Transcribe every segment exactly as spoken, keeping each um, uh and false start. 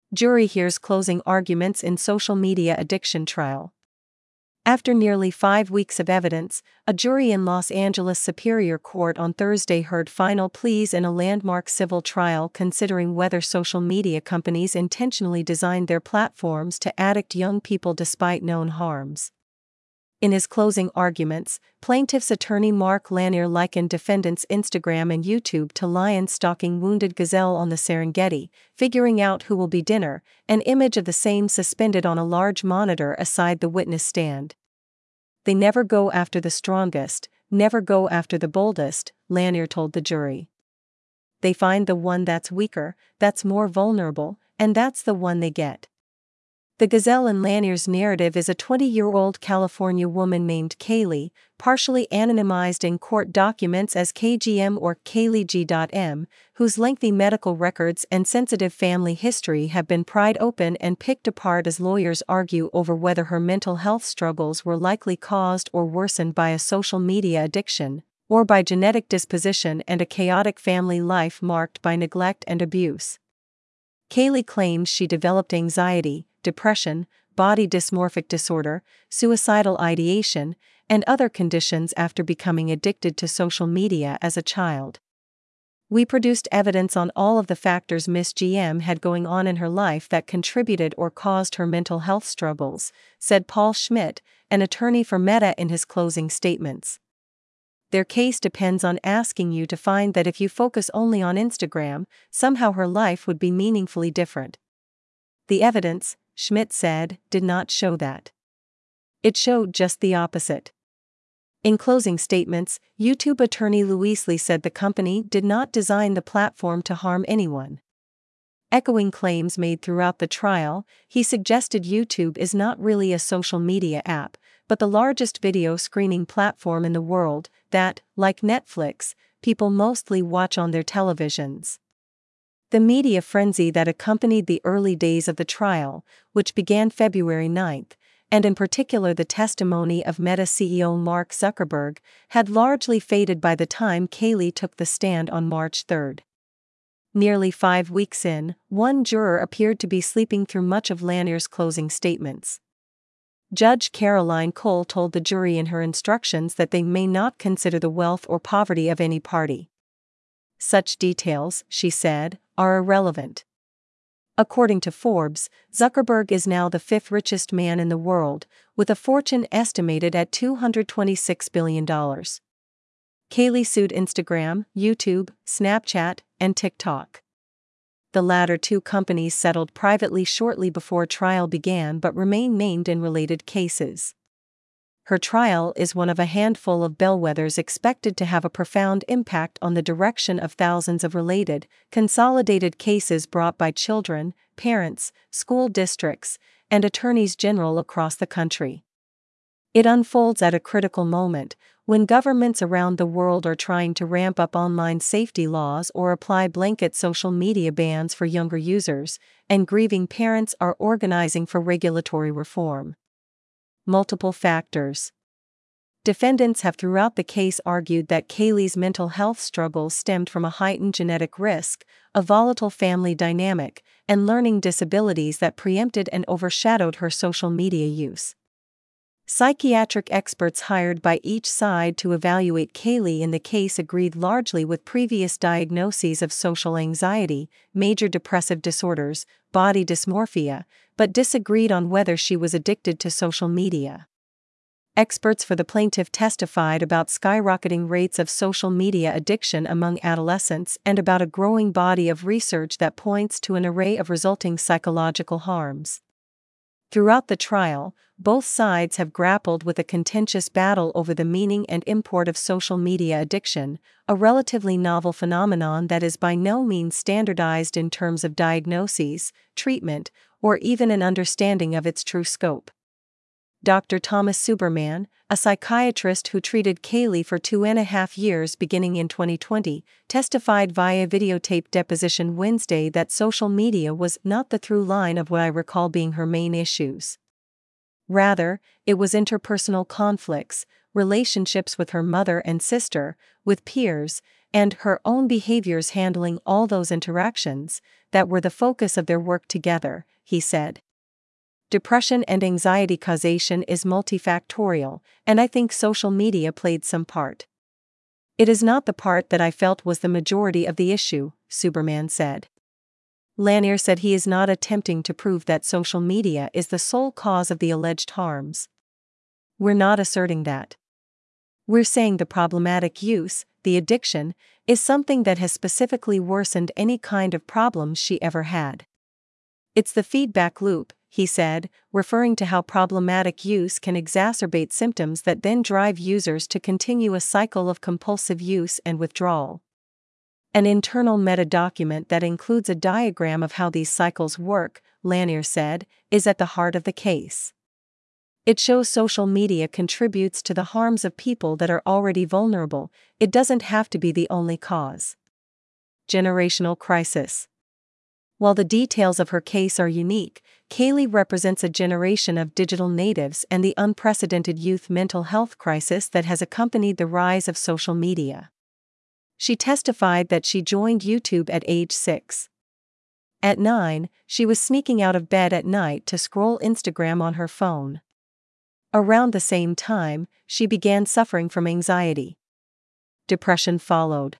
Jury hears closing arguments in social media addiction trial. After nearly five weeks of evidence, a jury in Los Angeles Superior Court on Thursday heard final pleas in a landmark civil trial considering whether social media companies intentionally designed their platforms to addict young people despite known harms. In his closing arguments, plaintiff's attorney Mark Lanier likened defendants' Instagram and YouTube to lions stalking wounded gazelle on the Serengeti, figuring out who will be dinner, an image of the same suspended on a large monitor aside the witness stand. They never go after the strongest, never go after the boldest, Lanier told the jury. They find the one that's weaker, that's more vulnerable, and that's the one they get. The gazelle in Lanier's narrative is a twenty-year-old California woman named Kaylee, partially anonymized in court documents as K G M or Kaylee G M, whose lengthy medical records and sensitive family history have been pried open and picked apart as lawyers argue over whether her mental health struggles were likely caused or worsened by a social media addiction, or by genetic disposition and a chaotic family life marked by neglect and abuse. Kaylee claims she developed anxiety, depression, body dysmorphic disorder, suicidal ideation, and other conditions after becoming addicted to social media as a child. We produced evidence on all of the factors Miss G M had going on in her life that contributed or caused her mental health struggles, said Paul Schmidt, an attorney for Meta in his closing statements. Their case depends on asking you to find that if you focus only on Instagram, somehow her life would be meaningfully different. The evidence, Schmidt said, did not show that. It showed just the opposite. In closing statements, YouTube attorney Louise Lee said the company did not design the platform to harm anyone. Echoing claims made throughout the trial, he suggested YouTube is not really a social media app, but the largest video screening platform in the world that, like Netflix, people mostly watch on their televisions. The media frenzy that accompanied the early days of the trial, which began February ninth, and in particular the testimony of Meta C E O Mark Zuckerberg, had largely faded by the time Kaylee took the stand on March third. Nearly five weeks in, one juror appeared to be sleeping through much of Lanier's closing statements. Judge Caroline Cole told the jury in her instructions that they may not consider the wealth or poverty of any party. Such details, she said, are irrelevant. According to Forbes, Zuckerberg is now the fifth richest man in the world, with a fortune estimated at two hundred twenty-six billion dollars. Kaylee sued Instagram, YouTube, Snapchat, and TikTok. The latter two companies settled privately shortly before trial began but remain named in related cases. Her trial is one of a handful of bellwethers expected to have a profound impact on the direction of thousands of related, consolidated cases brought by children, parents, school districts, and attorneys general across the country. It unfolds at a critical moment, when governments around the world are trying to ramp up online safety laws or apply blanket social media bans for younger users, and grieving parents are organizing for regulatory reform. Multiple factors. Defendants have throughout the case argued that Kaylee's mental health struggles stemmed from a heightened genetic risk, a volatile family dynamic, and learning disabilities that preempted and overshadowed her social media use. Psychiatric experts hired by each side to evaluate Kaylee in the case agreed largely with previous diagnoses of social anxiety, major depressive disorders, body dysmorphia, but disagreed on whether she was addicted to social media. Experts for the plaintiff testified about skyrocketing rates of social media addiction among adolescents and about a growing body of research that points to an array of resulting psychological harms. Throughout the trial, both sides have grappled with a contentious battle over the meaning and import of social media addiction, a relatively novel phenomenon that is by no means standardized in terms of diagnoses, treatment, or even an understanding of its true scope. Doctor Thomas Suberman, a psychiatrist who treated Kaylee for two and a half years beginning in twenty twenty, testified via videotape deposition Wednesday that social media was not the through line of what I recall being her main issues. Rather, it was interpersonal conflicts, relationships with her mother and sister, with peers, and her own behaviors handling all those interactions that were the focus of their work together, he said. Depression and anxiety causation is multifactorial, and I think social media played some part. It is not the part that I felt was the majority of the issue, Suberman said. Lanier said he is not attempting to prove that social media is the sole cause of the alleged harms. We're not asserting that. We're saying the problematic use, the addiction, is something that has specifically worsened any kind of problems she ever had. It's the feedback loop, he said, referring to how problematic use can exacerbate symptoms that then drive users to continue a cycle of compulsive use and withdrawal. An internal meta-document that includes a diagram of how these cycles work, Lanier said, is at the heart of the case. It shows social media contributes to the harms of people that are already vulnerable. It doesn't have to be the only cause. Generational crisis. While the details of her case are unique, Kaylee represents a generation of digital natives and the unprecedented youth mental health crisis that has accompanied the rise of social media. She testified that she joined YouTube at age six. At nine, she was sneaking out of bed at night to scroll Instagram on her phone. Around the same time, she began suffering from anxiety. Depression followed.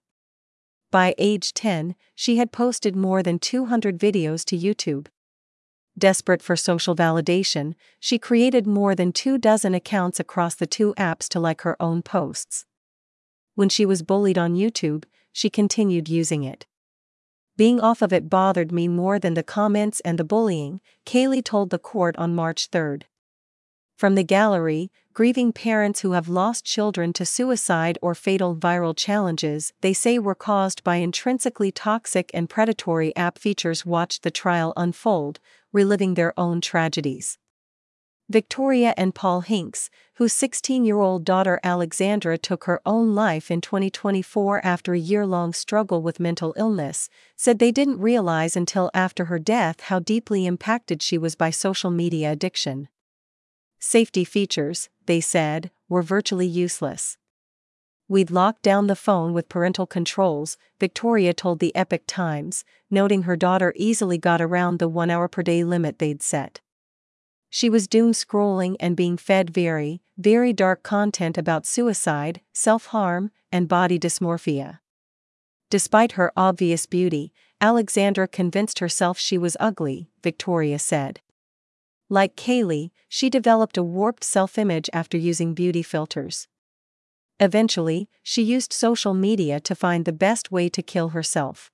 By age ten, she had posted more than two hundred videos to YouTube. Desperate for social validation, she created more than two dozen accounts across the two apps to like her own posts. When she was bullied on YouTube, she continued using it. Being off of it bothered me more than the comments and the bullying, Kaylee told the court on March third. From the gallery, grieving parents who have lost children to suicide or fatal viral challenges they say were caused by intrinsically toxic and predatory app features watched the trial unfold, reliving their own tragedies. Victoria and Paul Hinks, whose sixteen-year-old daughter Alexandra took her own life in twenty twenty-four after a year-long struggle with mental illness, said they didn't realize until after her death how deeply impacted she was by social media addiction. Safety features, they said, were virtually useless. We'd locked down the phone with parental controls, Victoria told the Epoch Times, noting her daughter easily got around the one hour per day limit they'd set. She was doom scrolling and being fed very, very dark content about suicide, self-harm, and body dysmorphia. Despite her obvious beauty, Alexandra convinced herself she was ugly, Victoria said. Like Kaylee, she developed a warped self-image after using beauty filters. Eventually, she used social media to find the best way to kill herself.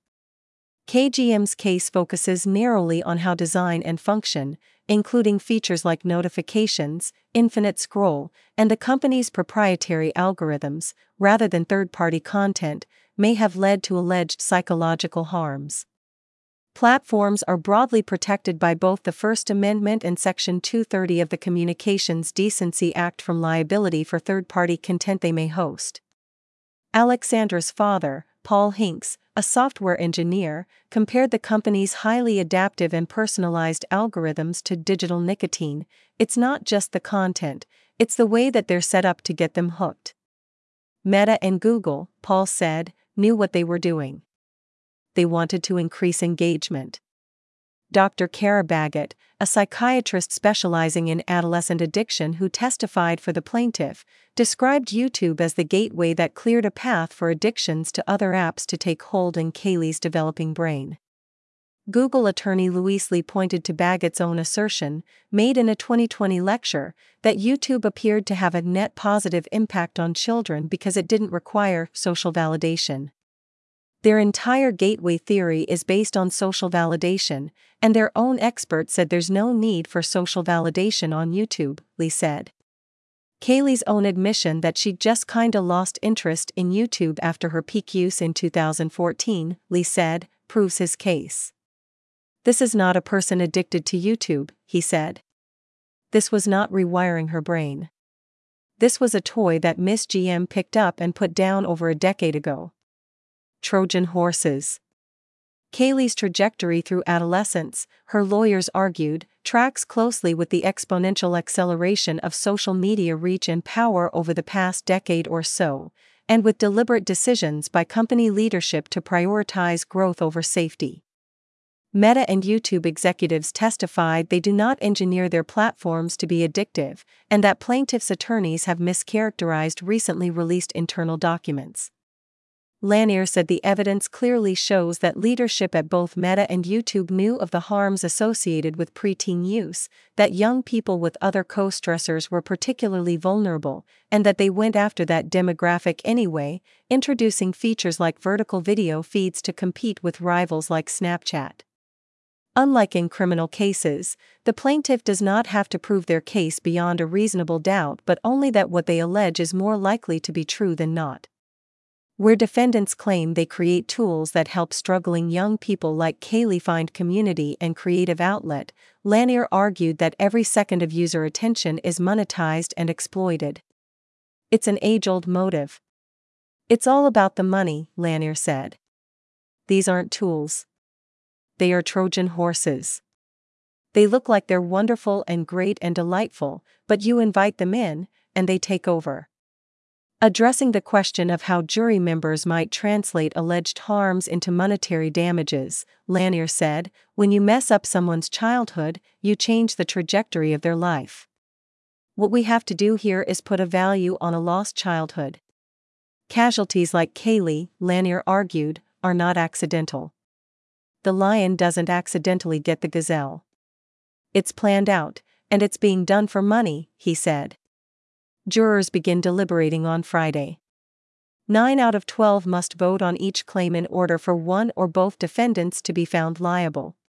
K G M's case focuses narrowly on how design and function, including features like notifications, infinite scroll, and the company's proprietary algorithms, rather than third-party content, may have led to alleged psychological harms. Platforms are broadly protected by both the First Amendment and Section two thirty of the Communications Decency Act from liability for third-party content they may host. Alexandra's father, Paul Hinks, a software engineer, compared the company's highly adaptive and personalized algorithms to digital nicotine. It's not just the content, it's the way that they're set up to get them hooked. Meta and Google, Paul said, knew what they were doing. They wanted to increase engagement. Doctor Kara Baggett, a psychiatrist specializing in adolescent addiction who testified for the plaintiff, described YouTube as the gateway that cleared a path for addictions to other apps to take hold in Kaylee's developing brain. Google attorney Louise Lee pointed to Baggett's own assertion, made in a twenty twenty lecture, that YouTube appeared to have a net positive impact on children because it didn't require social validation. Their entire gateway theory is based on social validation, and their own expert said there's no need for social validation on YouTube, Lee said. Kaylee's own admission that she just kinda lost interest in YouTube after her peak use in two thousand fourteen, Lee said, proves his case. This is not a person addicted to YouTube, he said. This was not rewiring her brain. This was a toy that Miss G M picked up and put down over a decade ago. Trojan horses. Kaylee's trajectory through adolescence, her lawyers argued, tracks closely with the exponential acceleration of social media reach and power over the past decade or so, and with deliberate decisions by company leadership to prioritize growth over safety. Meta and YouTube executives testified they do not engineer their platforms to be addictive, and that plaintiffs' attorneys have mischaracterized recently released internal documents. Lanier said the evidence clearly shows that leadership at both Meta and YouTube knew of the harms associated with preteen use, that young people with other co-stressors were particularly vulnerable, and that they went after that demographic anyway, introducing features like vertical video feeds to compete with rivals like Snapchat. Unlike in criminal cases, the plaintiff does not have to prove their case beyond a reasonable doubt but only that what they allege is more likely to be true than not. Where defendants claim they create tools that help struggling young people like Kaylee find community and creative outlet, Lanier argued that every second of user attention is monetized and exploited. It's an age-old motive. It's all about the money, Lanier said. These aren't tools. They are Trojan horses. They look like they're wonderful and great and delightful, but you invite them in, and they take over. Addressing the question of how jury members might translate alleged harms into monetary damages, Lanier said, when you mess up someone's childhood, you change the trajectory of their life. What we have to do here is put a value on a lost childhood. Casualties like Kaylee, Lanier argued, are not accidental. The lion doesn't accidentally get the gazelle. It's planned out, and it's being done for money, he said. Jurors begin deliberating on Friday. Nine out of twelve must vote on each claim in order for one or both defendants to be found liable.